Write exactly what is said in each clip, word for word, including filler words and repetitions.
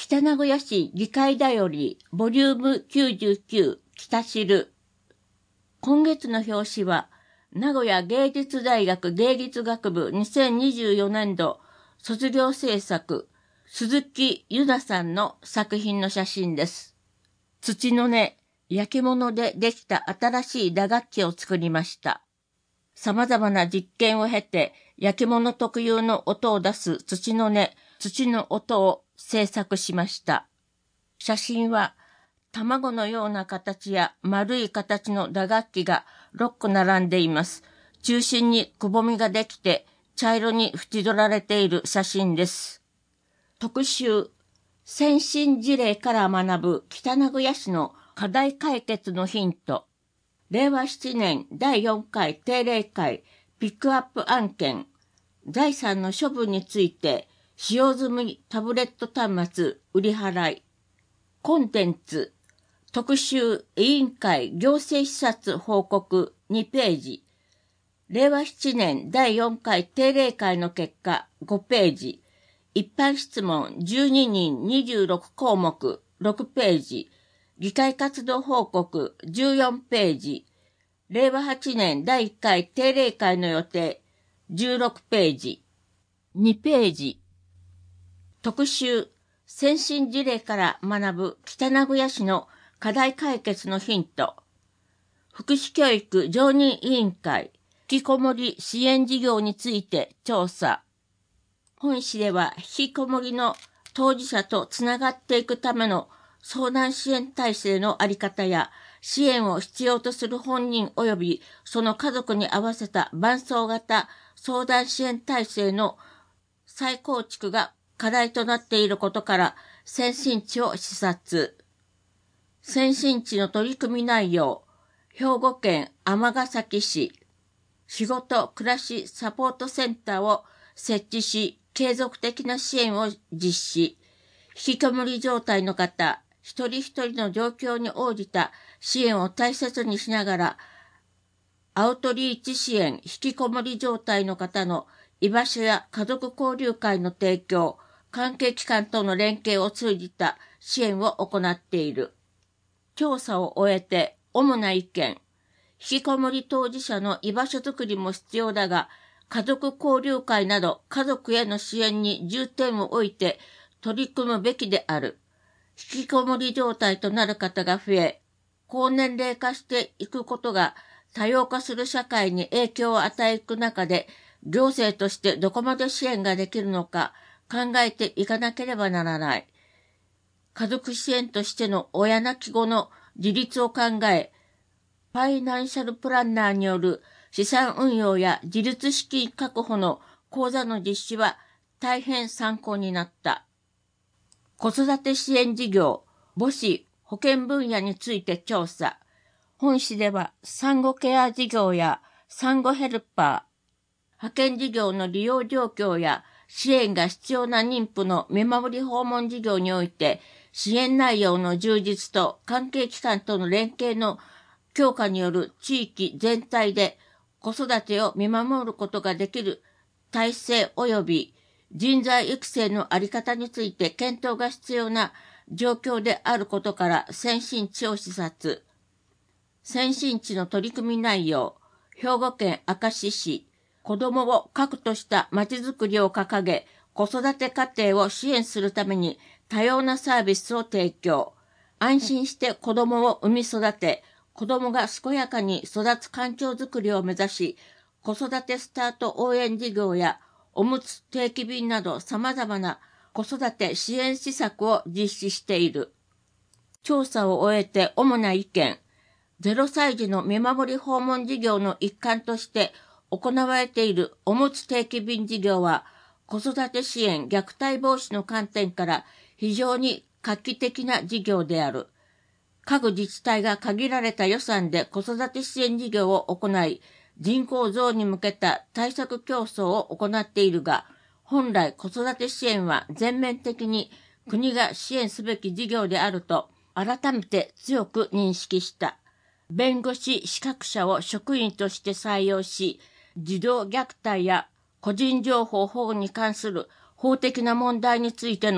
北名古屋市議会だよりボリュームきゅうじゅうきゅう北知。今月の表紙は名古屋芸術大学芸術学部にせんにじゅうよねんど卒業制作鈴木ゆなさんの作品の写真です。土の根、焼き物でできた新しい打楽器を作りました。様々な実験を経て焼き物特有の音を出す土の根、土の音を制作しました。写真は卵のような形や丸い形の打楽器がろっこ並んでいます。中心にくぼみができて茶色に縁取られている写真です。特集、先進事例から学ぶ北名古屋市の課題解決のヒント。れいわなねんだいよんかい定例会ピックアップ案件。財産の処分について使用済みタブレット端末売り払い。コンテンツ。特集委員会行政視察報告にページ。れいわなねんだいよんかい定例会の結果ごページ。一般質問じゅうににんにじゅうろくこうもくろくページ。議会活動報告じゅうよんページ。れいわはちねんだいいっかい定例会の予定じゅうろくページ。にページ。特集先進事例から学ぶ北名古屋市の課題解決のヒント。福祉教育常任委員会引きこもり支援事業について調査。本市では引きこもりの当事者とつながっていくための相談支援体制のあり方や支援を必要とする本人及びその家族に合わせた伴走型相談支援体制の再構築が課題となっていることから先進地を視察。先進地の取り組み内容、兵庫県尼崎市、仕事暮らしサポートセンターを設置し、継続的な支援を実施。引きこもり状態の方、一人一人の状況に応じた支援を大切にしながら、アウトリーチ支援、引きこもり状態の方の居場所や家族交流会の提供、関係機関との連携を通じた支援を行っている。調査を終えて、主な意見。引きこもり当事者の居場所づくりも必要だが、家族交流会など家族への支援に重点を置いて取り組むべきである。引きこもり状態となる方が増え、高年齢化していくことが多様化する社会に影響を与えていく中で、行政としてどこまで支援ができるのか考えていかなければならない。家族支援としての親亡き後の自立を考え、ファイナンシャルプランナーによる資産運用や自立資金確保の講座の実施は大変参考になった。子育て支援事業、母子保健分野について調査。本市では産後ケア事業や産後ヘルパー、派遣事業の利用状況や支援が必要な妊婦の見守り訪問事業において支援内容の充実と関係機関との連携の強化による地域全体で子育てを見守ることができる体制及び人材育成のあり方について検討が必要な状況であることから先進地を視察。先進地の取り組み内容、兵庫県明石市、子どもを核としたまちづくりを掲げ、子育て家庭を支援するために多様なサービスを提供。安心して子どもを産み育て、子どもが健やかに育つ環境づくりを目指し、子育てスタート応援事業やおむつ定期便など様々な子育て支援施策を実施している。調査を終えて主な意見。ゼロさい児の見守り訪問事業の一環として行われているおむつ定期便事業は、子育て支援虐待防止の観点から非常に画期的な事業である。各自治体が限られた予算で子育て支援事業を行い、人口増に向けた対策競争を行っているが、本来子育て支援は全面的に国が支援すべき事業であると改めて強く認識した。弁護士資格者を職員として採用し、児童虐待や個人情報保護に関する法的な問題についての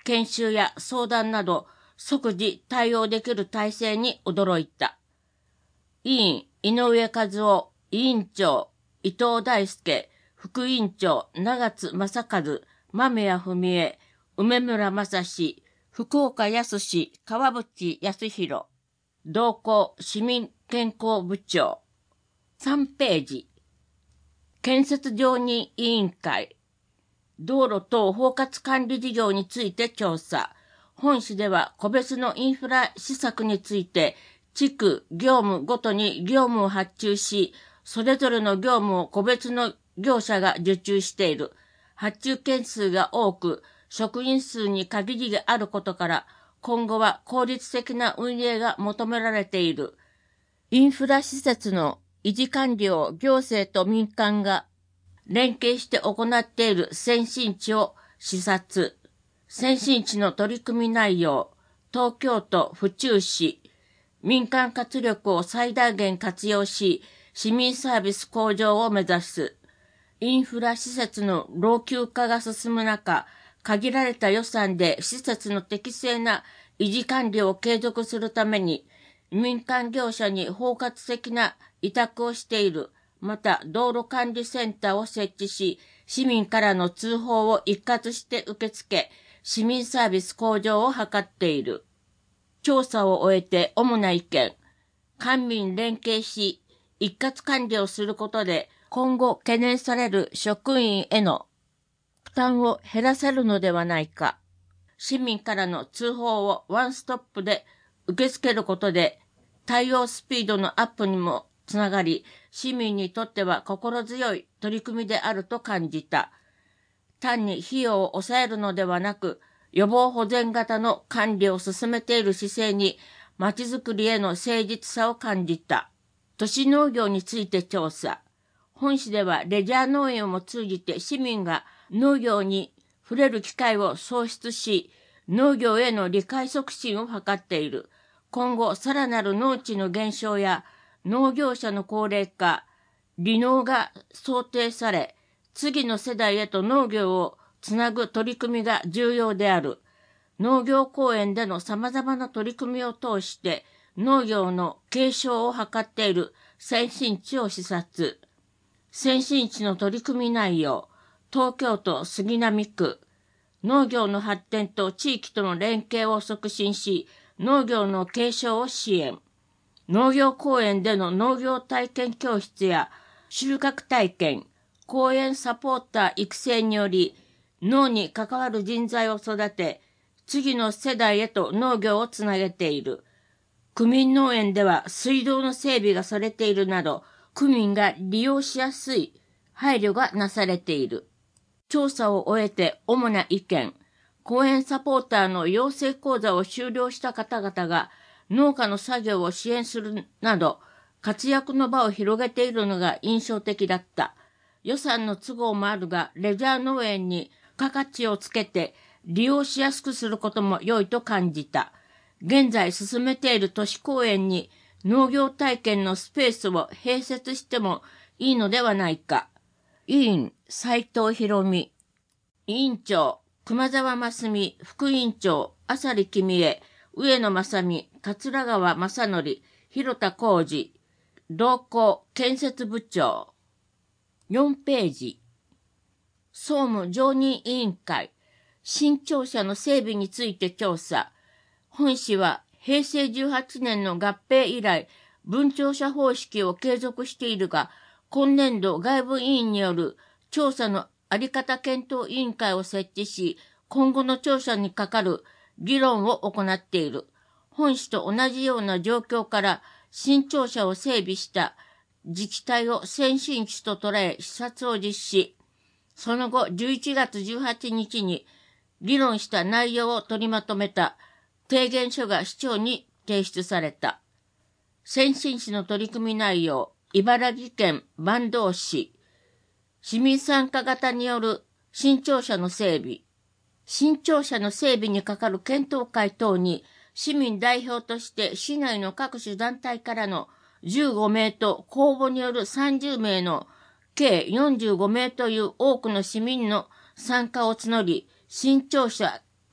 研修や相談など即時対応できる体制に驚いた。委員、井上和夫、委員長、伊藤大輔、副委員長、長津正和、豆谷文江、梅村正史、福岡康、川淵康弘、同行市民健康部長。さんページ。建設常任委員会。道路等包括管理事業について調査。本市では個別のインフラ施策について、地区、業務ごとに業務を発注し、それぞれの業務を個別の業者が受注している。発注件数が多く、職員数に限りがあることから、今後は効率的な運営が求められている。インフラ施設の維持管理を行政と民間が連携して行っている先進地を視察。先進地の取り組み内容、東京都府中市、民間活力を最大限活用し、市民サービス向上を目指す。インフラ施設の老朽化が進む中、限られた予算で施設の適正な維持管理を継続するために、民間業者に包括的な委託をしている。また、道路管理センターを設置し、市民からの通報を一括して受け付け、市民サービス向上を図っている。調査を終えて主な意見。官民連携し、一括管理をすることで、今後懸念される職員への負担を減らせるのではないか。市民からの通報をワンストップで受け付けることで、対応スピードのアップにもつながり、市民にとっては心強い取り組みであると感じた。単に費用を抑えるのではなく、予防保全型の管理を進めている姿勢に、まちづくりへの誠実さを感じた。都市農業について調査。本市ではレジャー農園を通じて市民が農業に触れる機会を創出し、農業への理解促進を図っている。今後、さらなる農地の減少や農業者の高齢化、離農が想定され、次の世代へと農業をつなぐ取り組みが重要である。農業公園での様々な取り組みを通して、農業の継承を図っている先進地を視察。先進地の取り組み内容、東京都杉並区、農業の発展と地域との連携を促進し、農業の継承を支援。農業公園での農業体験教室や収穫体験、公園サポーター育成により、農に関わる人材を育て、次の世代へと農業をつなげている。区民農園では水道の整備がされているなど、区民が利用しやすい配慮がなされている。調査を終えて主な意見。公園サポーターの養成講座を修了した方々が農家の作業を支援するなど、活躍の場を広げているのが印象的だった。予算の都合もあるが、レジャー農園に付加価値をつけて利用しやすくすることも良いと感じた。現在進めている都市公園に農業体験のスペースを併設してもいいのではないか。委員、斉藤博美。委員長、熊沢真澄。副委員長、浅利公恵。上野正美。桂川正則。広田浩二。同行建設部長。よんページ。総務常任委員会。新庁舎の整備について調査。本市はへいせいじゅうはちねんの合併以来、分庁舎方式を継続しているが、今年度外部委員による調査のあり方検討委員会を設置し、今後の調査にかかる議論を行っている。本市と同じような状況から新庁舎を整備した自治体を先進地と捉え視察を実施。その後じゅういちがつじゅうはちにちに議論した内容を取りまとめた提言書が市長に提出された。先進地の取り組み内容、茨城県坂東市。市民参加型による新庁舎の整備。新庁舎の整備にかかる検討会等に市民代表として市内の各種団体からのじゅうごめいと公募によるさんじゅうめいの計よんじゅうごめいという多くの市民の参加を募り、新庁舎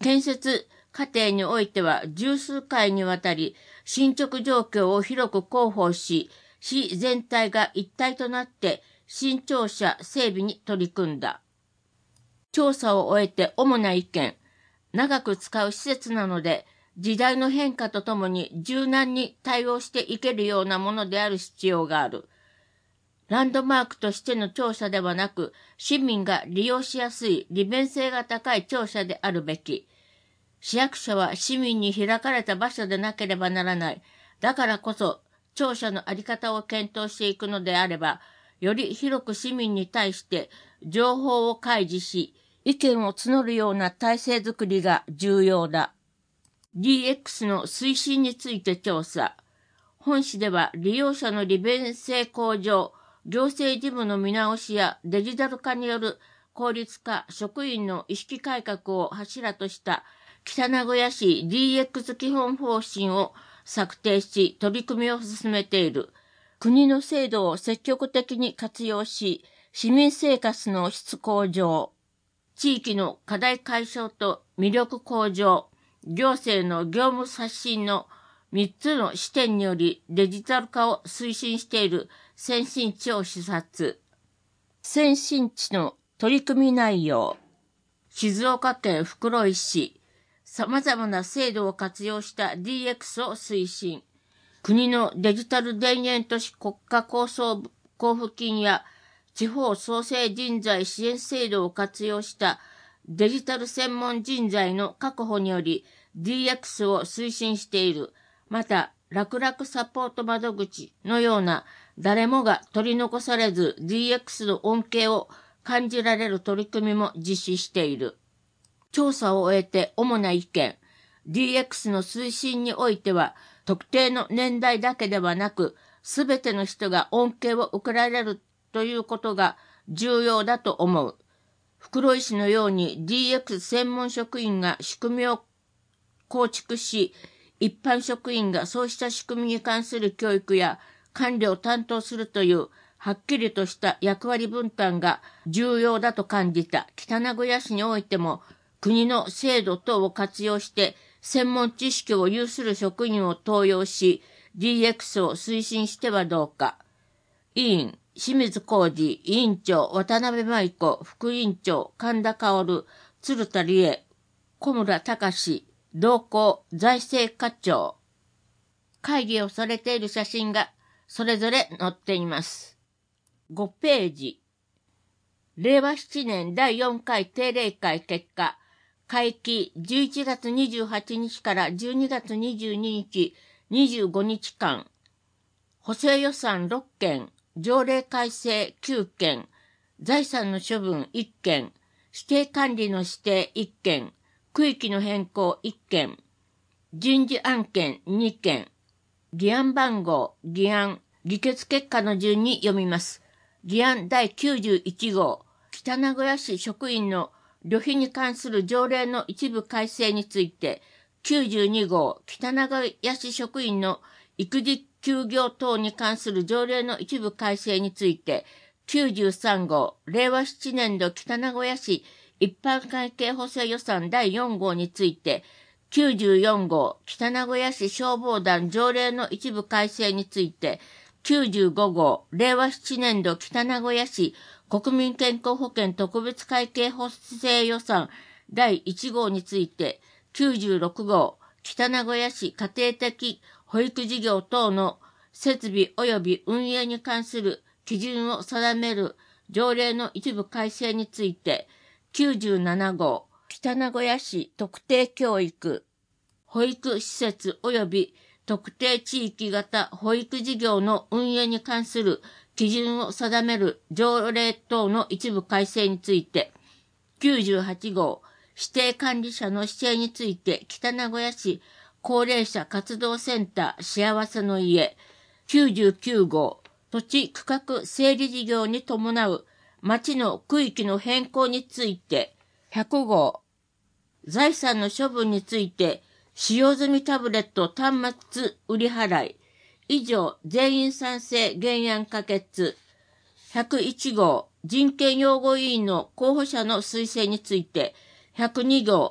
建設過程においては十数回にわたり進捗状況を広く広報し、市全体が一体となって新庁舎整備に取り組んだ。調査を終えて主な意見、長く使う施設なので、時代の変化とともに柔軟に対応していけるようなものである必要がある。ランドマークとしての庁舎ではなく、市民が利用しやすい利便性が高い庁舎であるべき。市役所は市民に開かれた場所でなければならない。だからこそ、庁舎のあり方を検討していくのであれば、より広く市民に対して情報を開示し、意見を募るような体制づくりが重要だ。ディーエックス の推進について調査。本市では利用者の利便性向上、行政事務の見直しやデジタル化による効率化、職員の意識改革を柱とした北名古屋市 ディーエックス 基本方針を策定し取り組みを進めている。国の制度を積極的に活用し、市民生活の質向上、地域の課題解消と魅力向上、行政の業務刷新のみっつの視点によりデジタル化を推進している先進地を視察。先進地の取り組み内容。静岡県袋井市。様々な制度を活用した ディーエックス を推進。国のデジタル田園都市国家構想交付金や地方創生人材支援制度を活用したデジタル専門人材の確保により ディーエックス を推進している。また、楽々サポート窓口のような誰もが取り残されず ディーエックス の恩恵を感じられる取り組みも実施している。調査を終えて主な意見。ディーエックス の推進においては、特定の年代だけではなく、すべての人が恩恵を受けられるということが重要だと思う。袋井市のように ディーエックス 専門職員が仕組みを構築し、一般職員がそうした仕組みに関する教育や管理を担当するというはっきりとした役割分担が重要だと感じた。北名古屋市においても国の制度等を活用して専門知識を有する職員を登用し ディーエックス を推進してはどうか。委員、清水浩二、委員長、渡辺舞子、副委員長、神田薫、鶴田理恵、小村隆、同行、財政課長。会議をされている写真がそれぞれ載っています。ごページ。れいわなねんだいよんかい定例会結果。会期じゅういちがつにじゅうはちにちからじゅうにがつにじゅうににち、にじゅうごにちかん。補正予算ろっけん、条例改正きゅうけん、財産の処分いっけん、指定管理の指定いっけん、区域の変更いっけん、人事案件にけん、議案番号、議案、議決結果の順に読みます。議案だいきゅうじゅういちごう、北名古屋市職員の旅費に関する条例の一部改正について、きゅうじゅうにごう、北名古屋市職員の育児休業等に関する条例の一部改正について、きゅうじゅうさんごう、れいわななねんど北名古屋市一般会計補正予算だいよんごうについて、きゅうじゅうよんごう、北名古屋市消防団条例の一部改正について、きゅうじゅうごごう、れいわななねんど北名古屋市国民健康保険特別会計補正予算だいいちごうについて、きゅうじゅうろくごう、北名古屋市家庭的保育事業等の設備及び運営に関する基準を定める条例の一部改正について、きゅうじゅうななごう、北名古屋市特定教育、保育施設及び特定地域型保育事業の運営に関する基準を定める条例等の一部改正について、きゅうじゅうはちごう、指定管理者の指定について北名古屋市高齢者活動センター幸せの家、きゅうじゅうきゅうごう、土地区画整理事業に伴う町の区域の変更について、ひゃくごう、財産の処分について、使用済みタブレット端末売り払い、以上全員賛成原案可決。ひゃくいちごう、人権擁護委員の候補者の推薦について、ひゃくにごう、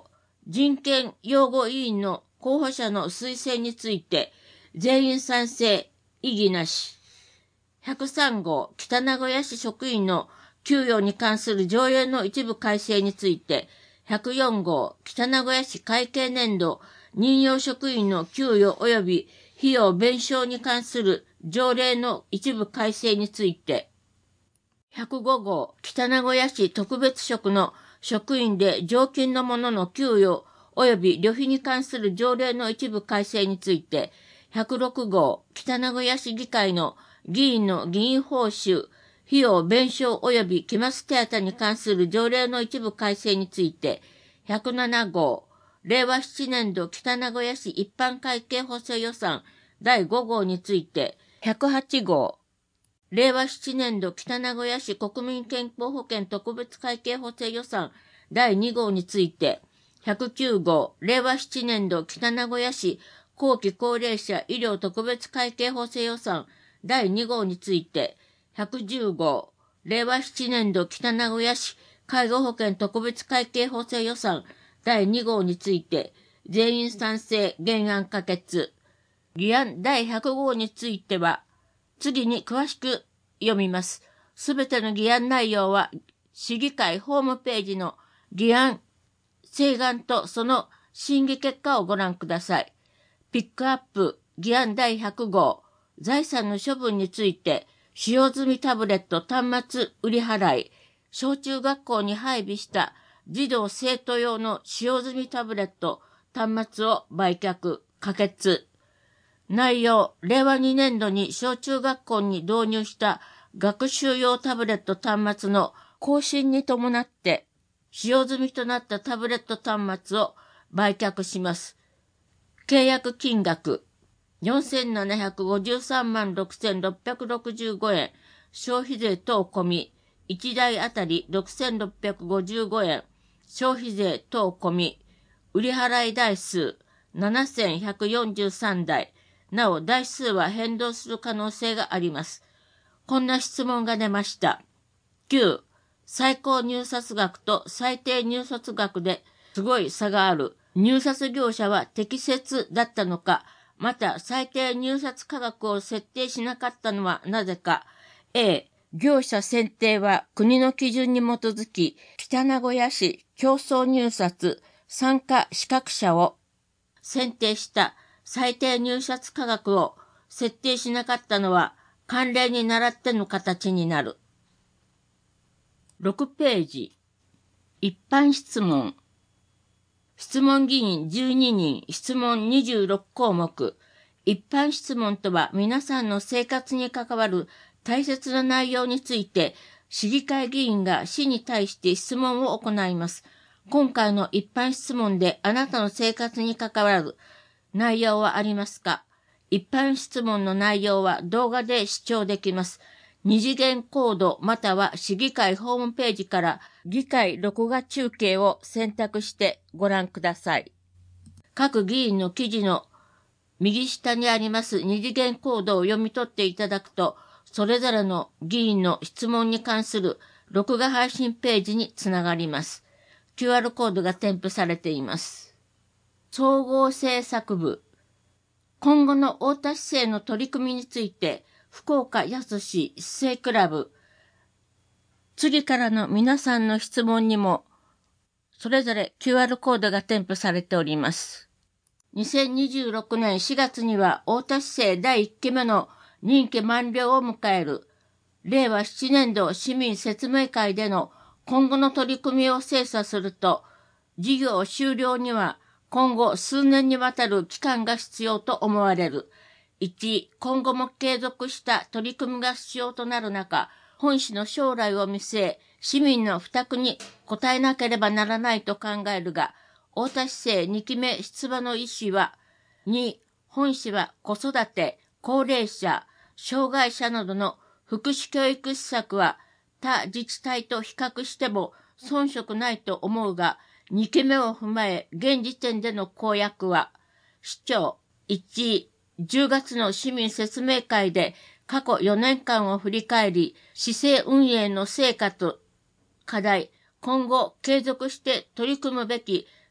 人権擁護委員の候補者の推薦について、全員賛成、異議なし。ひゃくさん号、北名古屋市職員の給与に関する条例の一部改正について、ひゃくよん号、北名古屋市会計年度任用職員の給与及び費用弁償に関する条例の一部改正について、ひゃくご号、北名古屋市特別職の職員で常勤の者の給与及び旅費に関する条例の一部改正について、ひゃくろく号、北名古屋市議会の議員の議員報酬、費用弁償及び期末手当に関する条例の一部改正について、ひゃくなな号、令和ななねん度北名古屋市一般会計補正予算だいご号について、ひゃくはち号、令和ななねん度北名古屋市国民健康保険特別会計補正予算だいに号について、ひゃくきゅう号、令和ななねん度北名古屋市後期高齢者医療特別会計補正予算だいに号について、ひゃくじゅう号、令和ななねん度北名古屋市介護保険特別会計補正予算だいに号について、全員賛成、原案可決。議案だいひゃく号については、次に詳しく読みます。すべての議案内容は、市議会ホームページの議案、請願とその審議結果をご覧ください。ピックアップ、議案だいひゃく号、財産の処分について、使用済みタブレット端末売り払い、小中学校に配備した児童生徒用の使用済みタブレット端末を売却、可決。内容、令和に年度に小中学校に導入した学習用タブレット端末の更新に伴って、使用済みとなったタブレット端末を売却します。契約金額、よんせんななひゃくごじゅうさんまんろくせんろっぴゃくろくじゅうごえん、消費税等込み、いちだいあたりろくせんろっぴゃくごじゅうごえん、消費税等込み、売払い台数ななせんひゃくよんじゅうさんだい、なお台数は変動する可能性があります。こんな質問が出ました。きゅう、最高入札額と最低入札額ですごい差がある。入札業者は適切だったのか、また最低入札価格を設定しなかったのはなぜか。A、業者選定は国の基準に基づき、北名古屋市競争入札参加資格者を選定した最低入札価格を設定しなかったのは慣例に倣っての形になる。ろくページ。一般質問。質問議員じゅうににん、質問にじゅうろく項目。一般質問とは皆さんの生活に関わる大切な内容について、市議会議員が市に対して質問を行います。今回の一般質問であなたの生活に関わる内容はありますか？一般質問の内容は動画で視聴できます。二次元コードまたは市議会ホームページから議会録画中継を選択してご覧ください。各議員の記事の右下にあります二次元コードを読み取っていただくと、それぞれの議員の質問に関する録画配信ページにつながります。キューアール コードが添付されています。総合政策部。今後の太田市政の取り組みについて、福岡康市市クラブ。次からの皆さんの質問にも、それぞれ キューアール コードが添付されております。にせんにじゅうろくねんしがつには太田市政だいいっきめの任期満了を迎える。令和ななねん度市民説明会での今後の取り組みを精査すると、事業終了には今後数年にわたる期間が必要と思われる。いち、今後も継続した取り組みが必要となる中、本市の将来を見据え、市民の負託に応えなければならないと考えるが、太田市政にきめ出馬の意思は、に、本市は子育て、高齢者、障害者などの福祉教育施策は他自治体と比較しても遜色ないと思うが、にきめを踏まえ現時点での公約は、市長いち、じゅうがつの市民説明会で過去よねんかんを振り返り、市政運営の成果と課題、今後継続して取り組むべき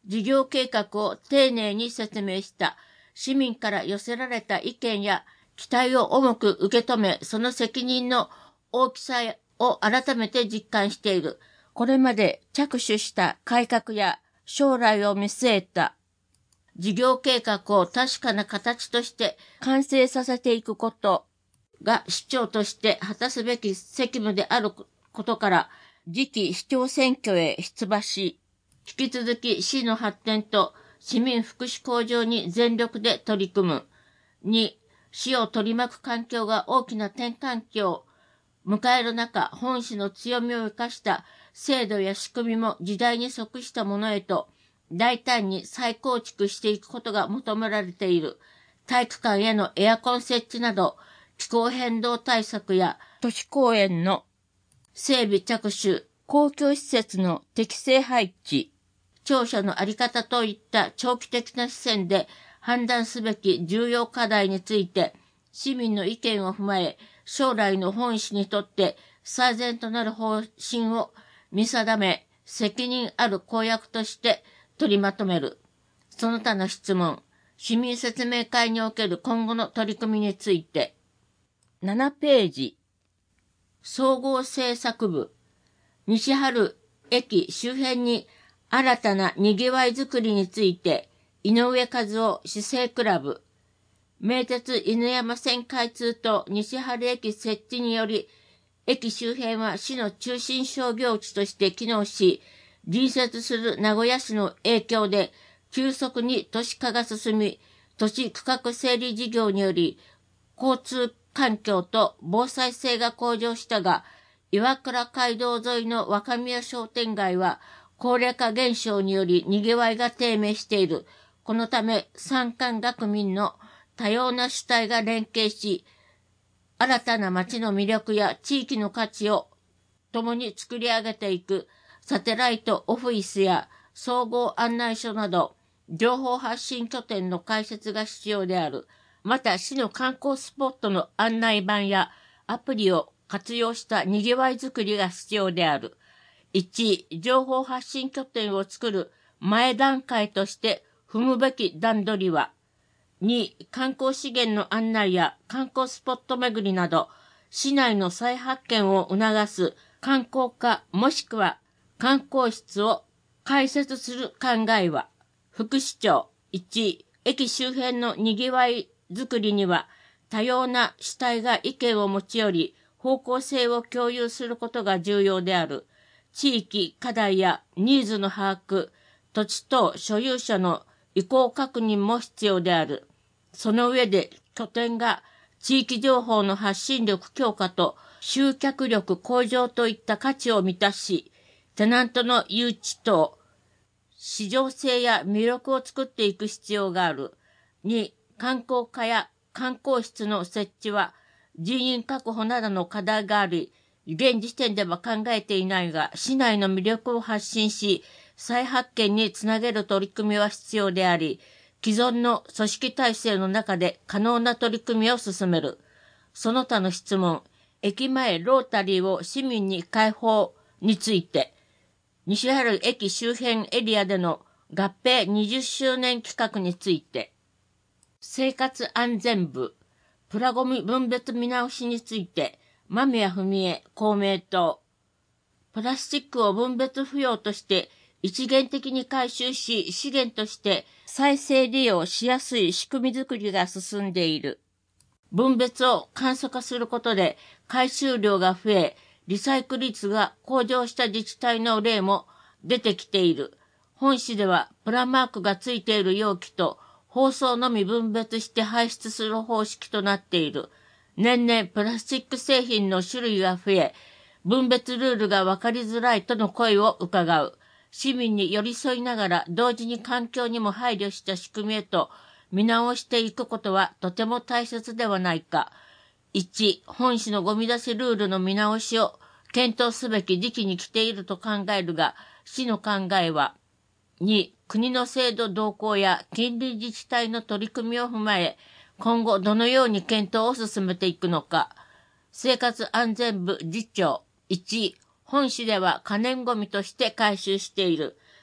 事業計画を丁寧に説明した市民から寄せられた意見や期待を重く受け止め、その責任の大きさを改めて実感している。これまで着手した改革や将来を見据えた事業計画を確かな形として完成させていくことが市長として果たすべき責務であることから、次期市長選挙へ出馬し、引き続き市の発展と市民福祉向上に全力で取り組む。に、市を取り巻く環境が大きな転換期を迎える中、本市の強みを生かした制度や仕組みも時代に即したものへと大胆に再構築していくことが求められている。体育館へのエアコン設置など、気候変動対策や都市公園の整備着手、公共施設の適正配置、庁舎のあり方といった長期的な視線で判断すべき重要課題について、市民の意見を踏まえ、将来の本市にとって最善となる方針を見定め、責任ある公約として取りまとめる。その他の質問、市民説明会における今後の取り組みについて、ななページ、総合政策部、西春駅周辺に新たな賑わいづくりについて、井上和夫市政クラブ、名鉄犬山線開通と西春駅設置により、駅周辺は市の中心商業地として機能し、隣接する名古屋市の影響で急速に都市化が進み、都市区画整理事業により、交通環境と防災性が向上したが、岩倉街道沿いの若宮商店街は高齢化現象により賑わいが低迷している。このため産官学民の多様な主体が連携し、新たな街の魅力や地域の価値を共に作り上げていくサテライトオフィスや総合案内所など情報発信拠点の開設が必要である。また市の観光スポットの案内板やアプリを活用した賑わいづくりが必要である。いち、情報発信拠点を作る前段階として踏むべき段取りは、に、観光資源の案内や観光スポット巡りなど、市内の再発見を促す観光課もしくは観光室を開設する考えは、副市長、いち、駅周辺の賑わいづくりには多様な主体が意見を持ち寄り、方向性を共有することが重要である。地域課題やニーズの把握、土地等所有者の意向確認も必要である。その上で拠点が地域情報の発信力強化と集客力向上といった価値を満たし、テナントの誘致等、市場性や魅力を作っていく必要がある。に、観光課や観光室の設置は人員確保などの課題があり、現時点では考えていないが、市内の魅力を発信し、再発見につなげる取り組みは必要であり、既存の組織体制の中で可能な取り組みを進める。その他の質問、駅前ロータリーを市民に開放について、西原駅周辺エリアでの合併にじゅっしゅうねん企画について、生活安全部、プラゴミ分別見直しについて、間宮文江公明党、プラスチックを分別不要として一元的に回収し資源として再生利用しやすい仕組み作りが進んでいる。分別を簡素化することで回収量が増え、リサイクル率が向上した自治体の例も出てきている。本市ではプラマークがついている容器と包装のみ分別して排出する方式となっている。年々プラスチック製品の種類が増え、分別ルールが分かりづらいとの声を伺う。市民に寄り添いながら同時に環境にも配慮した仕組みへと見直していくことはとても大切ではないか。いち、本市のゴミ出しルールの見直しを検討すべき時期に来ていると考えるが、市の考えは、に、国の制度動向や近隣自治体の取り組みを踏まえ、今後どのように検討を進めていくのか。生活安全部次長、いち、本市では可燃ゴミとして回収している。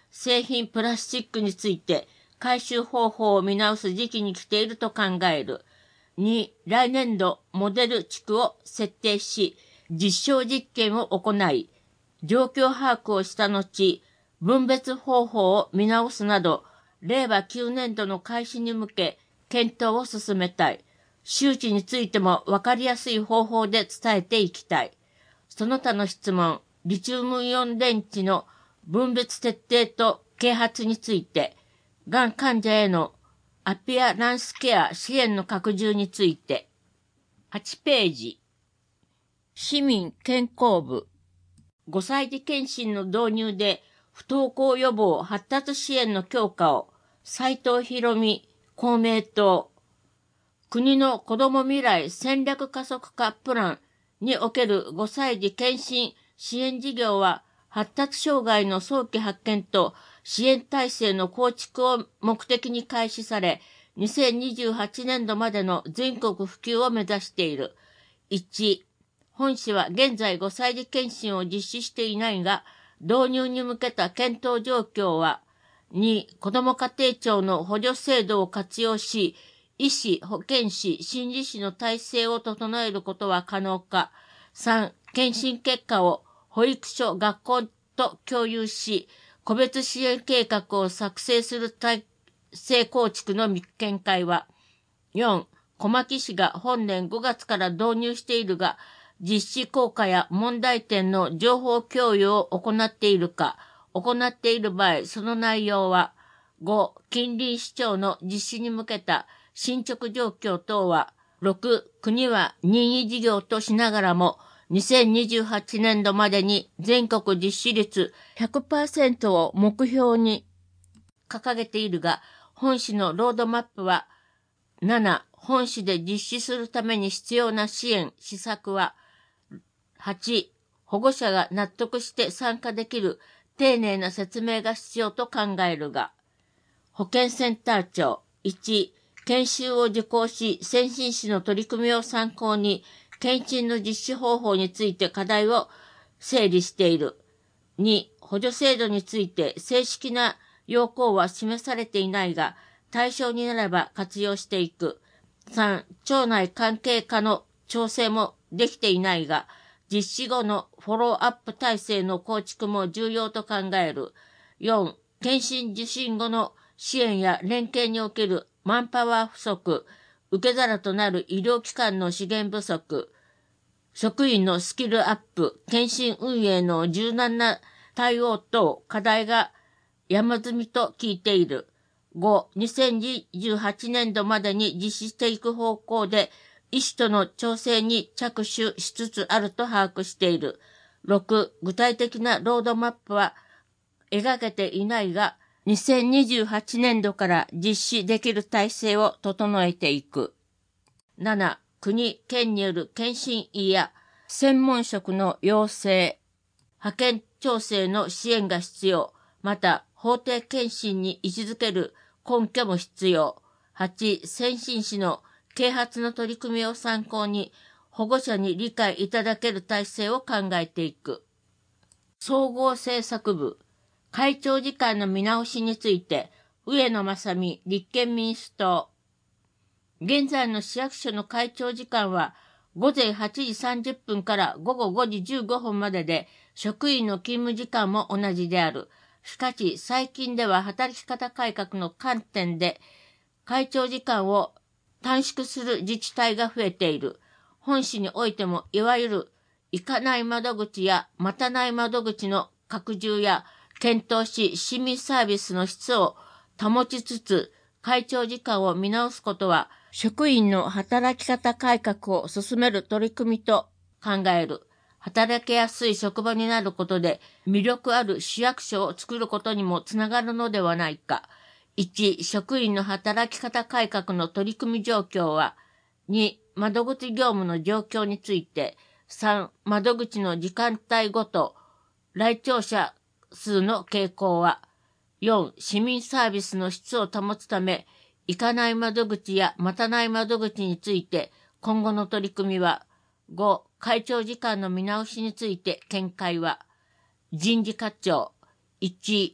製品プラスチックについて回収方法を見直す時期に来ていると考える。に、来年度モデル地区を設定し、実証実験を行い、状況把握をした後、分別方法を見直すなど、れいわきゅうねんどの開始に向け、検討を進めたい。周知についても分かりやすい方法で伝えていきたい。その他の質問、リチウムイオン電池の分別徹底と啓発について、がん患者へのアピアランスケア支援の拡充について、はちページ、市民健康部、ごさい児検診の導入で不登校予防発達支援の強化を、斉藤博美、公明党、国の子ども未来戦略加速化プランにおけるごさい児検診支援事業は、発達障害の早期発見と支援体制の構築を目的に開始され、にせんにじゅうはちねんどまでの全国普及を目指している。いち、本市は現在ごさい児検診を実施していないが、導入に向けた検討状況は、に、子ども家庭庁の補助制度を活用し、医師、保健師、心理師の体制を整えることは可能か。さん、検診結果を保育所、学校と共有し、個別支援計画を作成する体制構築の見解は。よん、小牧市が本年ごがつから導入しているが、実施効果や問題点の情報共有を行っているか、行っている場合、その内容は。ご、近隣市町の実施に向けた進捗状況等は。ろく、国は任意事業としながらも、にせんにじゅうはちねんどまでに全国実施率 ひゃくパーセント を目標に掲げているが、本市のロードマップは。なな、本市で実施するために必要な支援、施策は。はち、保護者が納得して参加できる丁寧な説明が必要と考えるが。保健センター長。いち、研修を受講し、先進市の取り組みを参考に、検診の実施方法について課題を整理している。に、補助制度について正式な要項は示されていないが、対象になれば活用していく。さん、町内関係課の調整もできていないが、実施後のフォローアップ体制の構築も重要と考える。よん、検診受診後の支援や連携におけるマンパワー不足、受け皿となる医療機関の資源不足、職員のスキルアップ、検診運営の柔軟な対応等課題が山積みと聞いている。ご、にせんにじゅうはちねんどまでに実施していく方向で医師との調整に着手しつつあると把握している。ろく、具体的なロードマップは描けていないが、にせんにじゅうはちねんどから実施できる体制を整えていく。なな、国、県による検診医や専門職の養成、派遣調整の支援が必要。また、法定検診に位置づける根拠も必要。はち、先進市の啓発の取り組みを参考に保護者に理解いただける体制を考えていく。総合政策部、会長時間の見直しについて、上野正美、立憲民主党。現在の市役所の会長時間は、ごぜんはちじさんじゅっぷんからごごごじじゅうごふんまでで、職員の勤務時間も同じである。しかし、最近では働き方改革の観点で、会長時間を短縮する自治体が増えている。本市においても、いわゆる、行かない窓口や待たない窓口の拡充や、検討し、市民サービスの質を保ちつつ、会長時間を見直すことは、職員の働き方改革を進める取り組みと考える。働きやすい職場になることで、魅力ある市役所を作ることにもつながるのではないか。いち、職員の働き方改革の取り組み状況は、に、窓口業務の状況について、さん、窓口の時間帯ごと、来庁者数の傾向は、よん、市民サービスの質を保つため、行かない窓口や待たない窓口について、今後の取り組みは、ご、会長時間の見直しについて見解は、人事課長、いち、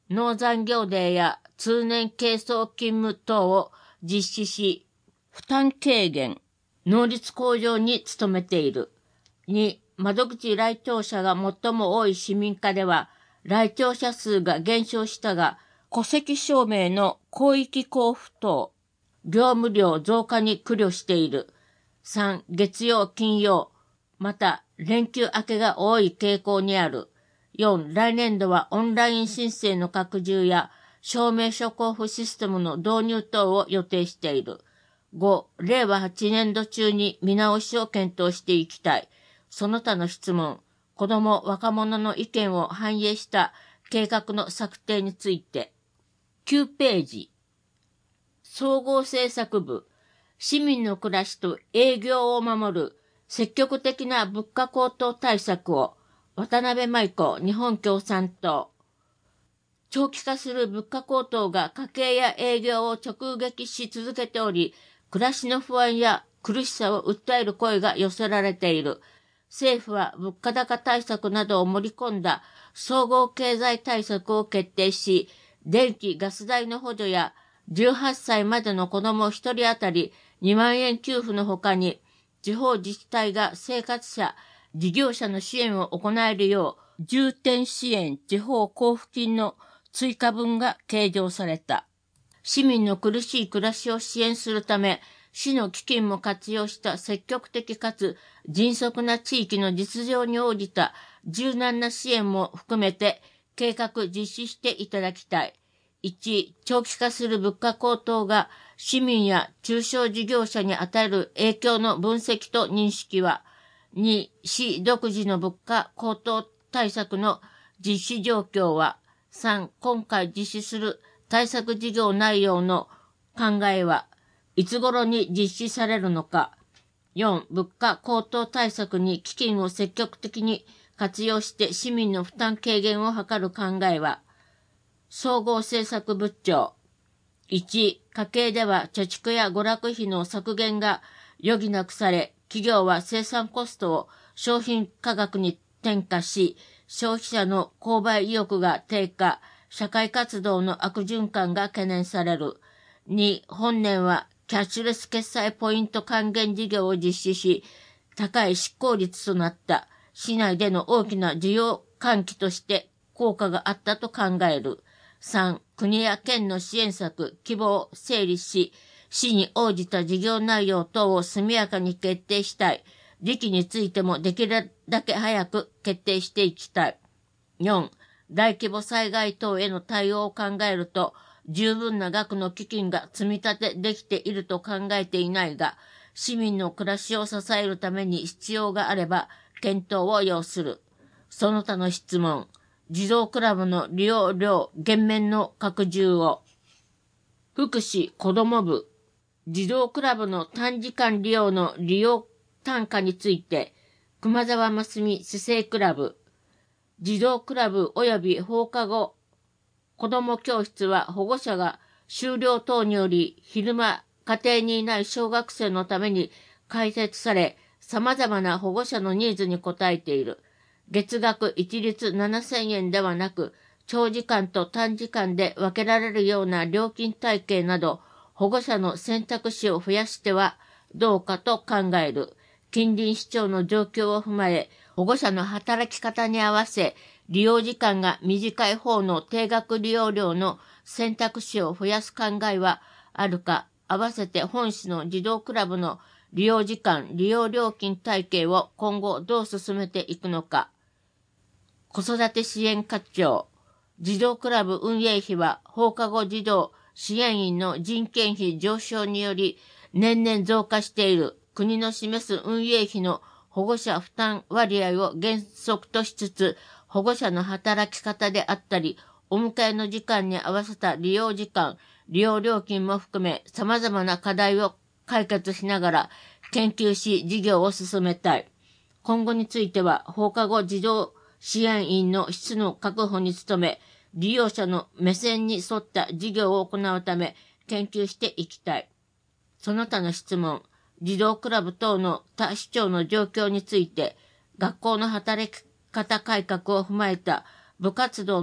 農残業デーや通年軽装勤務等を実施し、負担軽減、能率向上に努めている。に、窓口来庁者が最も多い市民課では、来庁者数が減少したが、戸籍証明の広域交付等、業務量増加に苦慮している。さん、月曜、金曜、また連休明けが多い傾向にある。よん、来年度はオンライン申請の拡充や証明書交付システムの導入等を予定している。ご、れいわはちねんど中に見直しを検討していきたい。その他の質問、子ども・若者の意見を反映した計画の策定について。きゅうページ。総合政策部、市民の暮らしと営業を守る積極的な物価高騰対策を、渡辺舞子日本共産党。長期化する物価高騰が家計や営業を直撃し続けており、暮らしの不安や苦しさを訴える声が寄せられている。政府は物価高対策などを盛り込んだ総合経済対策を決定し、電気・ガス代の補助やじゅうはっさいまでの子どもひとり当たりにまんえん給付のほかに、地方自治体が生活者、事業者の支援を行えるよう、重点支援地方交付金の追加分が計上された。市民の苦しい暮らしを支援するため、市の基金も活用した積極的かつ迅速な地域の実情に応じた柔軟な支援も含めて計画実施していただきたい。いち、長期化する物価高騰が市民や中小事業者に与える影響の分析と認識は、に、市独自の物価高騰対策の実施状況は、さん、今回実施する対策事業内容の考えはいつ頃に実施されるのか。よん、物価高騰対策に基金を積極的に活用して市民の負担軽減を図る考えは、総合政策部長。いち、家計では貯蓄や娯楽費の削減が余儀なくされ、企業は生産コストを商品価格に転嫁し、消費者の購買意欲が低下、社会活動の悪循環が懸念される。に、本年はキャッシュレス決済ポイント還元事業を実施し、高い執行率となった市内での大きな需要喚起として効果があったと考える。さん、国や県の支援策、規模を整理し、市に応じた事業内容等を速やかに決定したい。時期についてもできるだけ早く決定していきたい。よん、大規模災害等への対応を考えると、十分な額の基金が積み立てできていると考えていないが、市民の暮らしを支えるために必要があれば、検討を要する。その他の質問。児童クラブの利用料減免の拡充を。福祉子ども部。児童クラブの短時間利用の利用単価について、熊沢真澄市政クラブ。児童クラブ及び放課後子ども教室は保護者が就労等により昼間家庭にいない小学生のために開設され、様々な保護者のニーズに応えている。月額一律ななせんえんではなく、長時間と短時間で分けられるような料金体系など、保護者の選択肢を増やしてはどうかと考える。近隣市町の状況を踏まえ、保護者の働き方に合わせ、利用時間が短い方の定額利用料の選択肢を増やす考えはあるか、合わせて本市の児童クラブの利用時間、利用料金体系を今後どう進めていくのか。子育て支援課長、児童クラブ運営費は放課後児童支援員の人件費上昇により年々増加している。国の示す運営費の保護者負担割合を原則としつつ、保護者の働き方であったり、お迎えの時間に合わせた利用時間、利用料金も含め様々な課題を解決しながら研究し事業を進めたい。今後については放課後児童支援員の質の確保に努め、利用者の目線に沿った事業を行うため研究していきたい。その他の質問、児童クラブ等の他市町の状況について、学校の働き方改革を踏まえた部活動の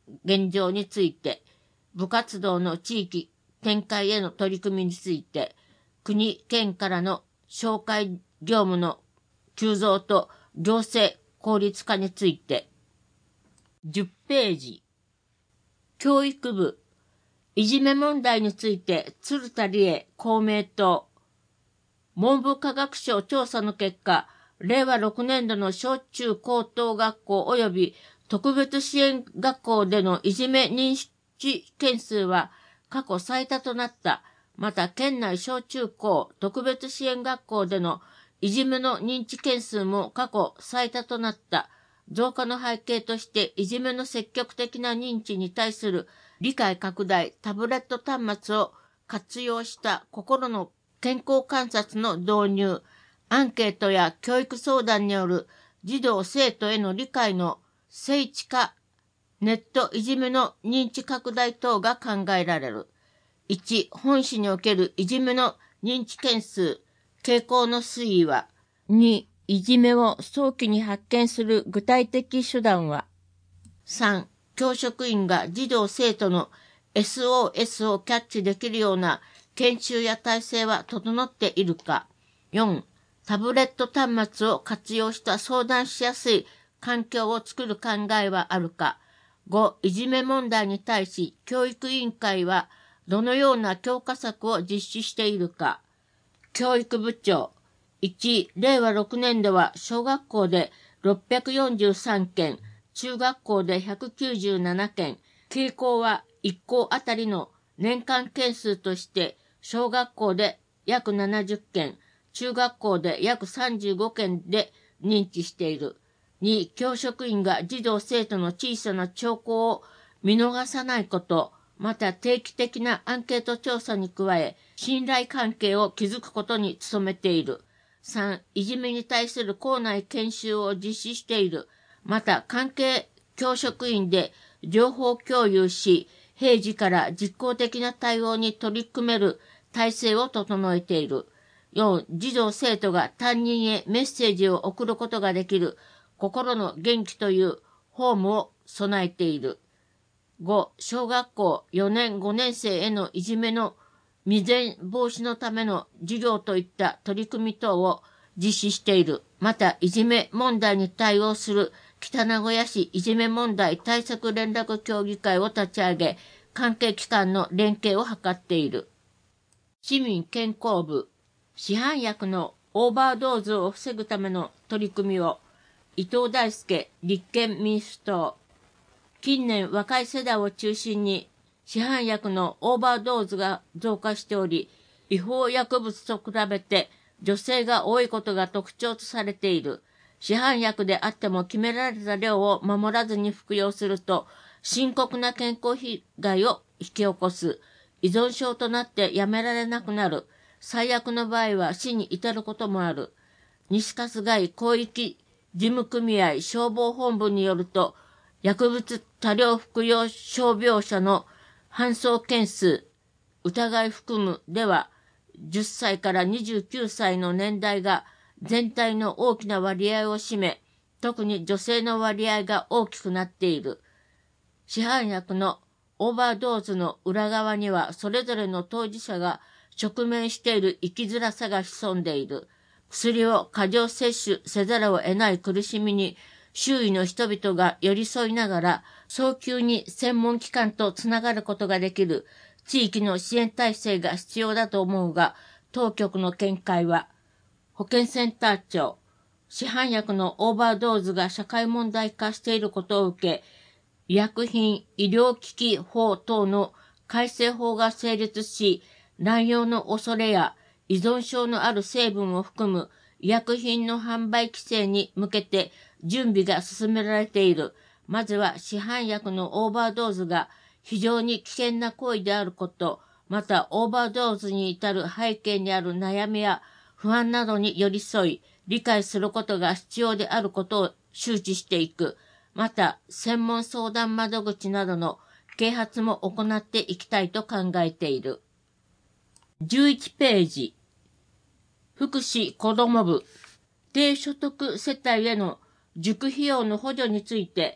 現状について、部活動の地域展開への取り組みについて、国、県からの紹介業務の急増と行政効率化について、じゅっページ。教育部、いじめ問題について、鶴田理恵公明党。文部科学省調査の結果、れいわろくねんどの小中高等学校及び特別支援学校でのいじめ認知件数は過去最多となった。また、県内小中高特別支援学校でのいじめの認知件数も過去最多となった。増加の背景として、いじめの積極的な認知に対する理解拡大、タブレット端末を活用した心の健康観察の導入、アンケートや教育相談による児童生徒への理解の精緻化、ネットいじめの認知拡大等が考えられる。いち、本市におけるいじめの認知件数、傾向の推移は、に、いじめを早期に発見する具体的手段は、さん、教職員が児童生徒の エスオーエス をキャッチできるような研修や体制は整っているか。よん、タブレット端末を活用した相談しやすい環境を作る考えはあるか。ご、いじめ問題に対し教育委員会はどのような強化策を実施しているか。教育部長。いち、れいわろくねんどは小学校でろっぴゃくよんじゅうさんけん、中学校でひゃくきゅうじゅうななけん、傾向はいっこうあたりの年間件数として小学校で約ななじゅっけん、中学校で約さんじゅうごけんで認知している。に、教職員が児童生徒の小さな兆候を見逃さないこと、また定期的なアンケート調査に加え、信頼関係を築くことに努めている。さん、いじめに対する校内研修を実施している。また、関係教職員で情報共有し、平時から実効的な対応に取り組める体制を整えている。よん、児童生徒が担任へメッセージを送ることができる心の元気というホームを備えている。ご、小学校よねんごねんせいへのいじめの未然防止のための授業といった取り組み等を実施している。また、いじめ問題に対応する北名古屋市いじめ問題対策連絡協議会を立ち上げ、関係機関の連携を図っている。市民健康部、市販薬のオーバードーズを防ぐための取り組みを、伊藤大輔立憲民主党。近年若い世代を中心に市販薬のオーバードーズが増加しており、違法薬物と比べて女性が多いことが特徴とされている。市販薬であっても決められた量を守らずに服用すると深刻な健康被害を引き起こす。依存症となってやめられなくなる。最悪の場合は死に至ることもある。西春日井広域事務組合消防本部によると、薬物多量服用傷病者の搬送件数、疑い含むでは、じゅっさいからにじゅうきゅうさいの年代が全体の大きな割合を占め、特に女性の割合が大きくなっている。市販薬のオーバードーズの裏側には、それぞれの当事者が直面している生きづらさが潜んでいる。薬を過剰摂取せざるを得ない苦しみに、周囲の人々が寄り添いながら、早急に専門機関とつながることができる地域の支援体制が必要だと思うが、当局の見解は、保健センター長、市販薬のオーバードーズが社会問題化していることを受け、医薬品医療機器法等の改正法が成立し、乱用の恐れや依存症のある成分を含む医薬品の販売規制に向けて準備が進められている。まずは市販薬のオーバードーズが非常に危険な行為であること、またオーバードーズに至る背景にある悩みや不安などに寄り添い、理解することが必要であることを周知していく。また、専門相談窓口などの啓発も行っていきたいと考えている。じゅういちページ。福祉子ども部、低所得世帯への塾費用の補助について、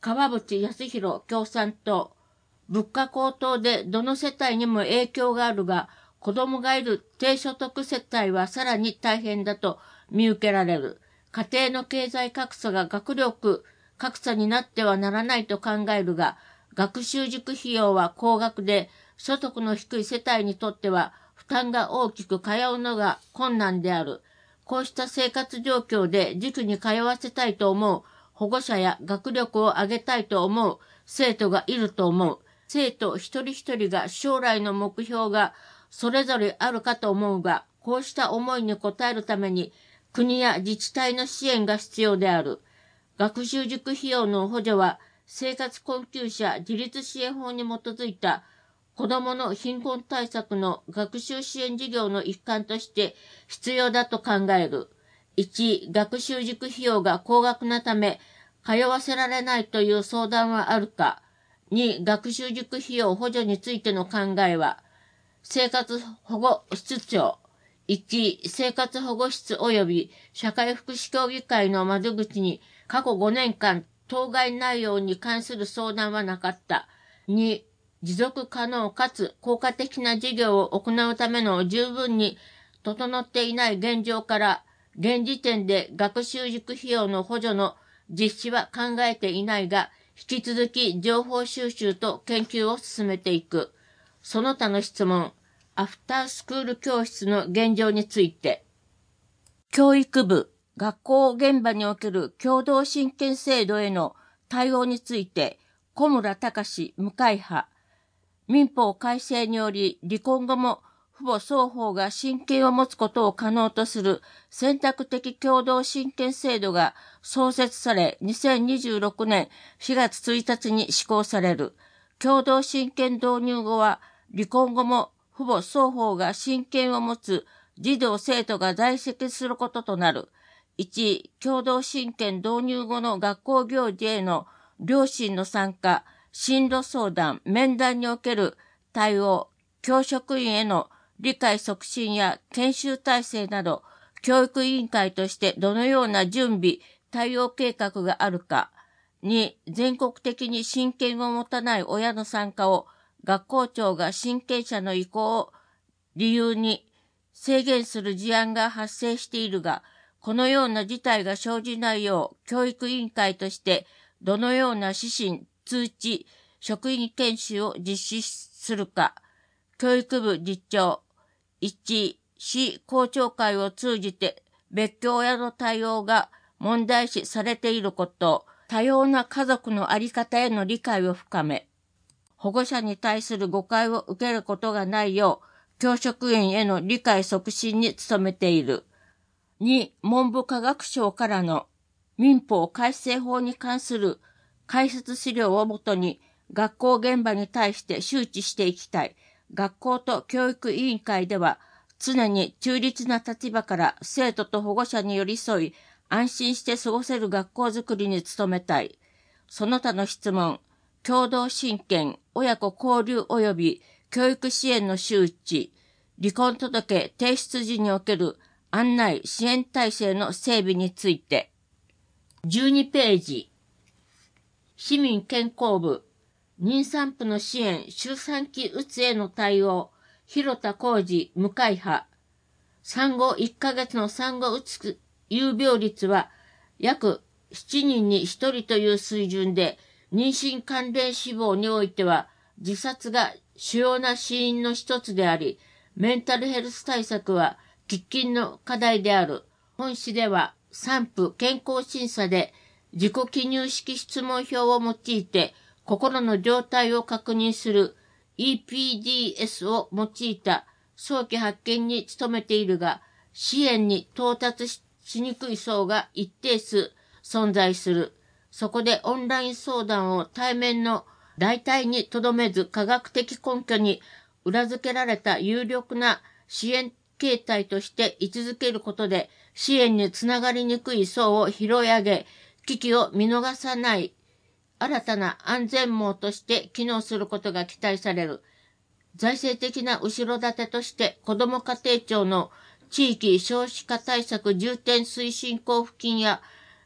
川淵康弘共産党。物価高騰でどの世帯にも影響があるが、子供がいる低所得世帯はさらに大変だと見受けられる。家庭の経済格差が学力格差になってはならないと考えるが、学習塾費用は高額で、所得の低い世帯にとっては負担が大きく通うのが困難である。こうした生活状況で塾に通わせたいと思う保護者や学力を上げたいと思う生徒がいると思う。生徒一人一人が将来の目標がそれぞれあるかと思うが、こうした思いに応えるために国や自治体の支援が必要である。学習塾費用の補助は生活困窮者自立支援法に基づいた子どもの貧困対策の学習支援事業の一環として必要だと考える。いち、学習塾費用が高額なため通わせられないという相談はあるか。に、学習塾費用補助についての考えは、生活保護室長。いち、生活保護室及び社会福祉協議会の窓口に過去ごねんかん当該内容に関する相談はなかった。に、持続可能かつ効果的な事業を行うための十分に整っていない現状から、現時点で学習塾費用の補助の実施は考えていないが、引き続き情報収集と研究を進めていく。その他の質問、アフタースクール教室の現状について。教育部、学校現場における共同親権制度への対応について、小村隆史向会派。民法改正により離婚後も父母双方が親権を持つことを可能とする選択的共同親権制度が創設され、にせんにじゅうろくねんしがつついたちに施行される。共同親権導入後は、離婚後も父母双方が親権を持つ児童生徒が在籍することとなる。いち、共同親権導入後の学校行事への両親の参加、進路相談、面談における対応、教職員への理解促進や研修体制など、教育委員会としてどのような準備、対応計画があるか。に、全国的に親権を持たない親の参加を、学校長が親権者の意向を理由に制限する事案が発生しているが、このような事態が生じないよう、教育委員会としてどのような指針、通知、職員研修を実施するか。教育部次長。いち、市公聴会を通じて別居親の対応が問題視されていること、多様な家族のあり方への理解を深め、保護者に対する誤解を受けることがないよう、教職員への理解促進に努めている。に、文部科学省からの民法改正法に関する解説資料をもとに学校現場に対して周知していきたい。学校と教育委員会では常に中立な立場から生徒と保護者に寄り添い安心して過ごせる学校づくりに努めたい。その他の質問、共同親権、親子交流及び教育支援の周知、離婚届提出時における案内支援体制の整備について。じゅうにページ。市民健康部、妊産婦の支援、周産期うつへの対応、広田浩二向会派。産後いっかげつの産後うつ有病率は約しちにんにひとりという水準で、妊娠関連死亡においては自殺が主要な死因の一つであり、メンタルヘルス対策は喫緊の課題である。本誌では産婦健康審査で自己記入式質問票を用いて心の状態を確認する イーピーディーエス を用いた早期発見に努めているが、支援に到達 し, しにくい層が一定数存在する。そこでオンライン相談を対面の代替にとどめず科学的根拠に裏付けられた有力な支援形態として位置づけることで支援につながりにくい層を拾い上げ、危機を見逃さない新たな安全網として機能することが期待される。財政的な後ろ盾として子ども家庭庁の地域少子化対策重点推進交付金や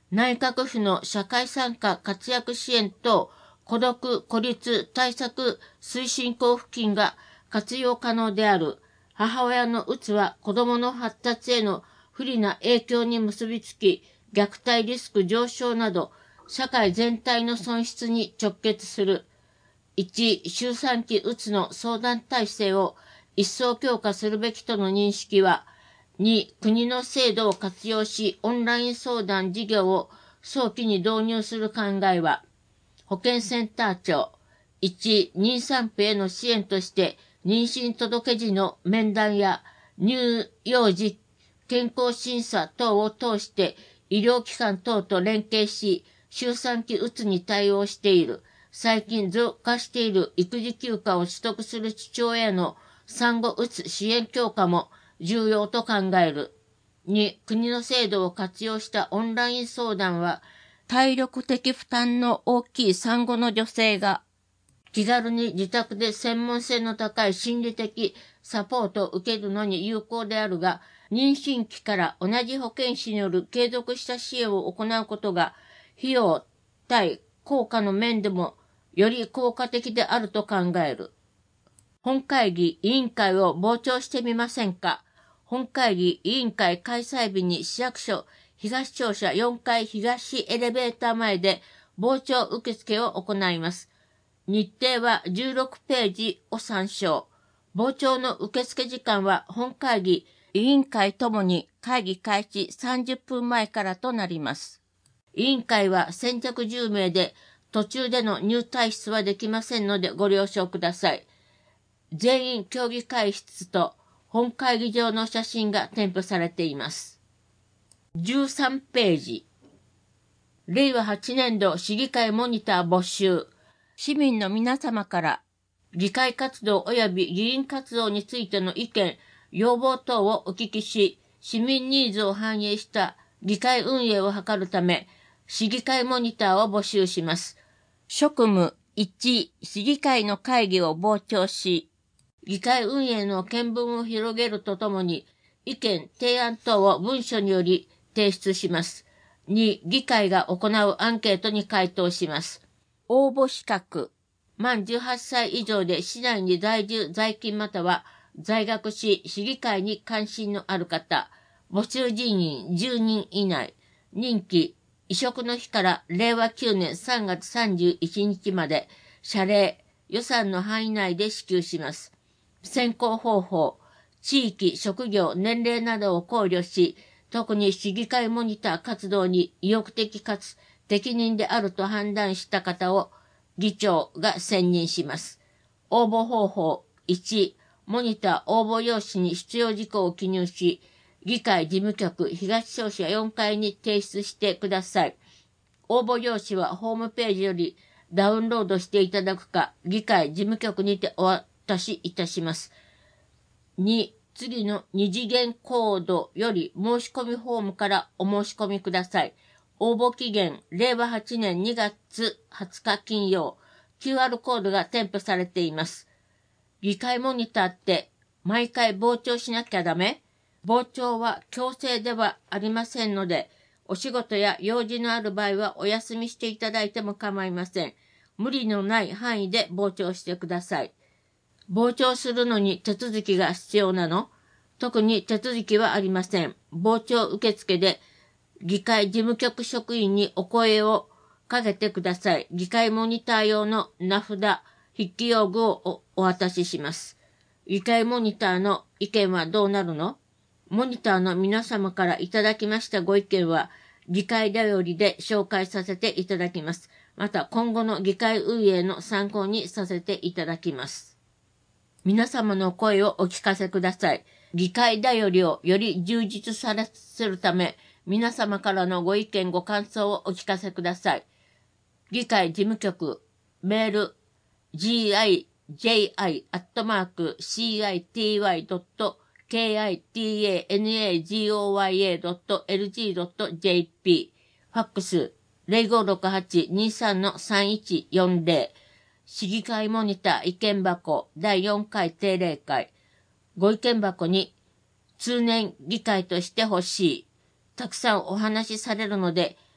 内閣府の社会参加活躍支援等孤独・孤立対策推進交付金が活用可能である。母親のうつは子供の発達への不利な影響に結びつき、虐待リスク上昇など、社会全体の損失に直結する。いち、周産期うつの相談体制を一層強化するべきとの認識は、に、国の制度を活用し、オンライン相談事業を早期に導入する考えは、保健センター長、いち、妊産婦への支援として、妊娠届時の面談や乳幼児健康審査等を通して医療機関等と連携し、周産期うつに対応している。最近増加している育児休暇を取得する父親の産後うつ支援強化も重要と考える。に、国の制度を活用したオンライン相談は、体力的負担の大きい産後の女性が、気軽に自宅で専門性の高い心理的サポートを受けるのに有効であるが、妊娠期から同じ保健師による継続した支援を行うことが、費用対効果の面でもより効果的であると考える。本会議委員会を傍聴してみませんか？本会議委員会開催日に市役所東庁舎よんかい東エレベーター前で傍聴受付を行います。日程はじゅうろくページを参照。傍聴の受付時間は本会議委員会ともに会議開始さんじゅっぷんまえからとなります。委員会は先着じゅうめいで途中での入退室はできませんのでご了承ください。全員協議会室と本会議場の写真が添付されています。じゅうさんページ。れいわはちねんど市議会モニター募集。市民の皆様から議会活動及び議員活動についての意見、要望等をお聞きし、市民ニーズを反映した議会運営を図るため、市議会モニターを募集します。職務いち、市議会の会議を傍聴し、議会運営の見聞を広げるとともに、意見、提案等を文書により提出します。に、議会が行うアンケートに回答します。応募資格。満じゅうはっさい以上で市内に在住、在勤または在学し、市議会に関心のある方。募集人員じゅうにん以内。任期、移植の日かられいわきゅうねんさんがつさんじゅういちにちまで、謝礼、予算の範囲内で支給します。選考方法、地域、職業、年齢などを考慮し、特に市議会モニター活動に意欲的かつ適任であると判断した方を議長が選任します。応募方法いち、モニター応募用紙に必要事項を記入し、議会事務局東庁舎よんかいに提出してください。応募用紙はホームページよりダウンロードしていただくか、議会事務局にてお渡しいたします。に、次の二次元コードより申し込みフォームからお申し込みください。応募期限、れいわはちねんにがつはつか金曜。キューアール コードが添付されています。議会モニターって毎回傍聴しなきゃダメ？傍聴は強制ではありませんので、お仕事や用事のある場合はお休みしていただいても構いません。無理のない範囲で傍聴してください。傍聴するのに手続きが必要なの？特に手続きはありません。傍聴受付で議会事務局職員にお声をかけてください。議会モニター用の名札、筆記用具を お, お渡しします。議会モニターの意見はどうなるの？モニターの皆様からいただきましたご意見は、議会だよりで紹介させていただきます。また今後の議会運営の参考にさせていただきます。皆様の声をお聞かせください。議会だよりをより充実させるため、皆様からのご意見ご感想をお聞かせください。議会事務局、メール、ジーアイジェイアイ アットマーク シーアイティーワイ ドット ケーアイティーエーエヌエージーオーワイエー ドット エルジー ドット ジェーピー、ファックス ゼロごろくはちにさんのさんいちよんゼロ、市議会モニター意見箱だいよんかい定例会、ご意見箱に通年議会としてほしい。たくさんお話しされるので、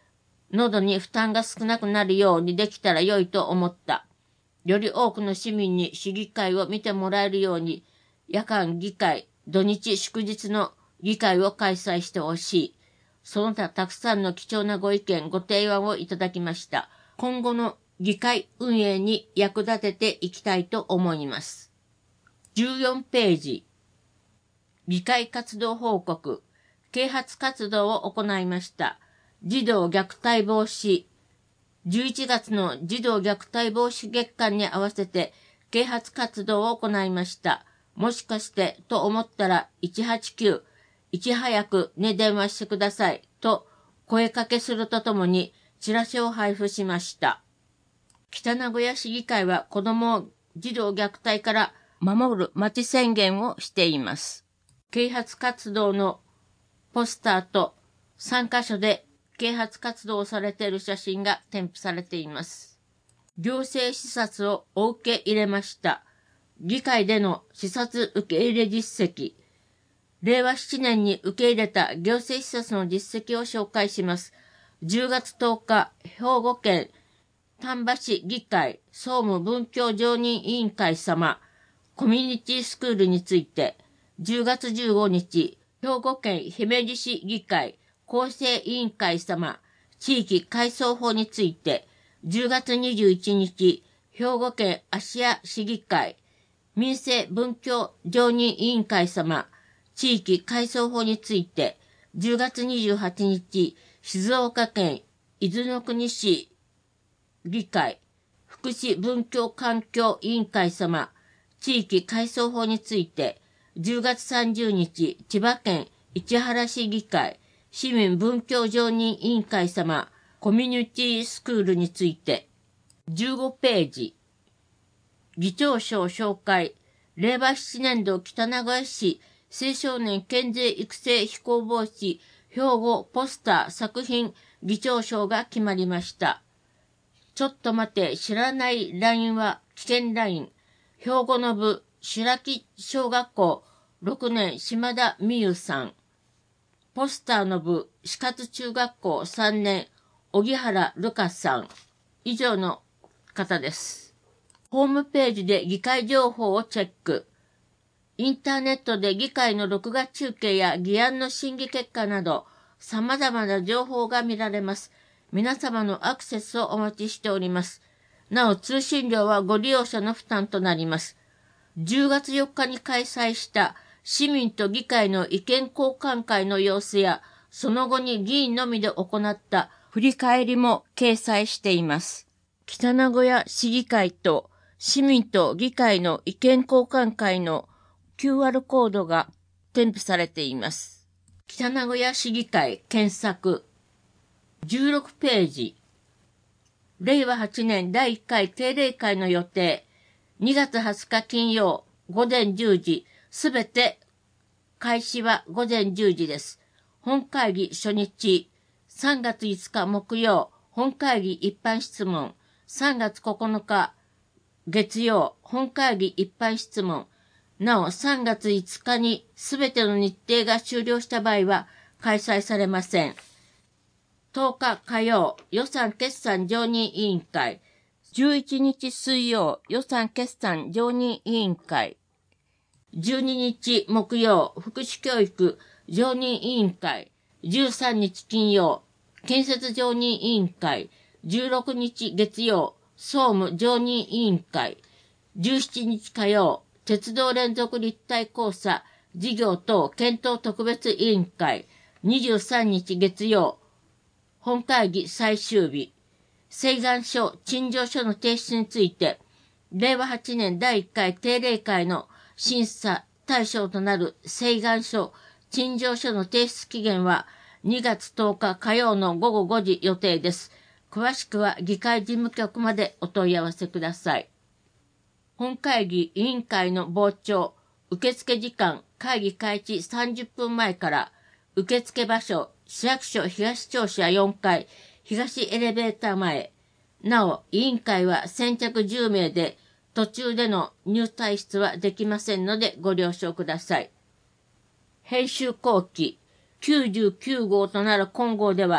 喉に負担が少なくなるようにできたら良いと思った。より多くの市民に市議会を見てもらえるように、夜間議会、土日祝日の議会を開催してほしい。その他たくさんの貴重なご意見、ご提案をいただきました。今後の議会運営に役立てていきたいと思います。じゅうよんページ。議会活動報告。啓発活動を行いました。児童虐待防止。じゅういちがつの児童虐待防止月間に合わせて啓発活動を行いました。もしかしてと思ったらいちはちきゅう、いち早くね電話してくださいと声かけするとともにチラシを配布しました。北名古屋市議会は子供を児童虐待から守る町宣言をしています。啓発活動のポスターとさんカ所で啓発活動をされている写真が添付されています。行政視察をお受け入れました。議会での視察受け入れ実績。れいわしちねんに受け入れた行政視察の実績を紹介します。じゅうがつとおか、兵庫県丹波市議会総務文教常任委員会様、コミュニティスクールについて、じゅうがつじゅうごにち、兵庫県姫路市議会構成委員会様、地域改装法について、じゅうがつにじゅういちにち、兵庫県芦屋市議会民生文教常任委員会様、地域改装法について、じゅうがつにじゅうはちにち、静岡県伊豆の国市議会福祉文教環境委員会様、地域改装法について、じゅうがつさんじゅうにち、千葉県市原市議会市民文教常任委員会様、コミュニティスクールについて、じゅうごページ、議長賞紹介、れいわななねん度北名古屋市青少年健全育成非行防止兵庫ポスター作品議長賞が決まりました。ちょっと待て、知らない ライン は危険 ライン。兵庫の部白木小学校ろくねん島田美優さん。ポスターの部四勝中学校さんねん荻原瑠香さん。以上の方です。ホームページで議会情報をチェック。インターネットで議会の録画中継や議案の審議結果など様々な情報が見られます。皆様のアクセスをお待ちしております。なお通信料はご利用者の負担となります。じゅうがつよっかに開催した市民と議会の意見交換会の様子やその後に議員のみで行った振り返りも掲載しています。北名古屋市議会と市民と議会の意見交換会の キューアール コードが添付されています。北名古屋市議会検索。じゅうろくページ。れいわはちねんだいいっかい定例会の予定。にがつはつか金曜ごぜんじゅうじ。すべて開始はごぜんじゅうじです。本会議初日。さんがついつか木曜。本会議一般質問。さんがつここのか月曜。本会議一般質問。なおさんがついつかにすべての日程が終了した場合は開催されません。とおか火曜、予算決算常任委員会。じゅういちにち水曜、予算決算常任委員会。じゅうににち木曜、福祉教育常任委員会。じゅうさんにち金曜、建設常任委員会。じゅうろくにち月曜、総務常任委員会。じゅうしちにち火曜、鉄道連続立体交差事業等検討特別委員会。にじゅうさんにち月曜、本会議最終日。請願書、陳情書の提出について、れいわはちねんだいいっかい定例会の審査対象となる請願書、陳情書の提出期限はにがつとおか火曜のごごごじ予定です。詳しくは議会事務局までお問い合わせください。本会議委員会の傍聴、受付時間、会議開始さんじゅっぷんまえから、受付場所、市役所東庁舎よんかい、東エレベーター前。なお、委員会は先着じゅうめいで、途中での入退室はできませんのでご了承ください。編集後期きゅうじゅうきゅうごうとなる今号では、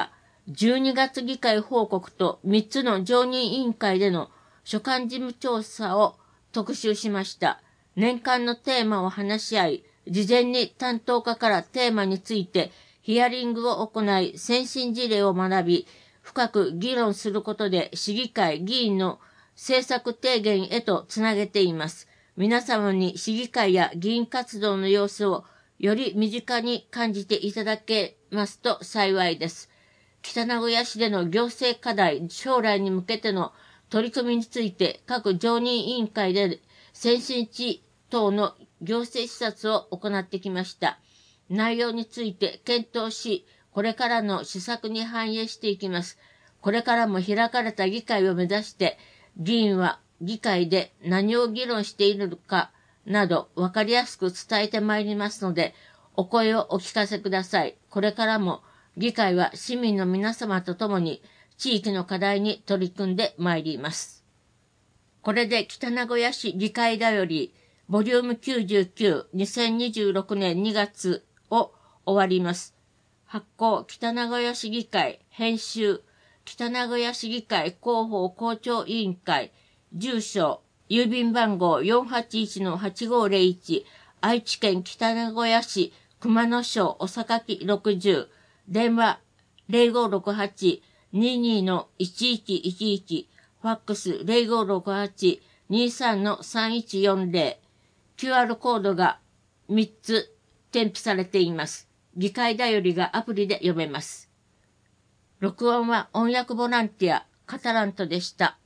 じゅうにがつ議会報告とみっつの常任委員会での所管事務調査を特集しました。年間のテーマを話し合い、事前に担当課からテーマについてヒアリングを行い、先進事例を学び、深く議論することで市議会議員の政策提言へとつなげています。皆様に市議会や議員活動の様子をより身近に感じていただけますと幸いです。北名古屋市での行政課題、将来に向けての取り組みについて各常任委員会で先進地等の行政視察を行ってきました。内容について検討し、これからの施策に反映していきます。これからも開かれた議会を目指して、議員は議会で何を議論しているのかなど分かりやすく伝えてまいりますので、お声をお聞かせください。これからも議会は市民の皆様と共に地域の課題に取り組んでまいります。これで北名古屋市議会だよりボリュームきゅうじゅうきゅう、にせんにじゅうろくねんにがつを終わります。発行北名古屋市議会、編集北名古屋市議会広報校長委員会、住所、郵便番号 よんはちいちのはちごーぜろいち、愛知県北名古屋市熊野町おさかきろくじゅう、電話 ゼロごろくはち ににのいちいちいちいち、ファックス ゼロごろくはち にさんのさんいちよんぜろ、キューアール コードがみっつ添付されています。議会だよりがアプリで読めます。録音は音訳ボランティア、カタラントでした。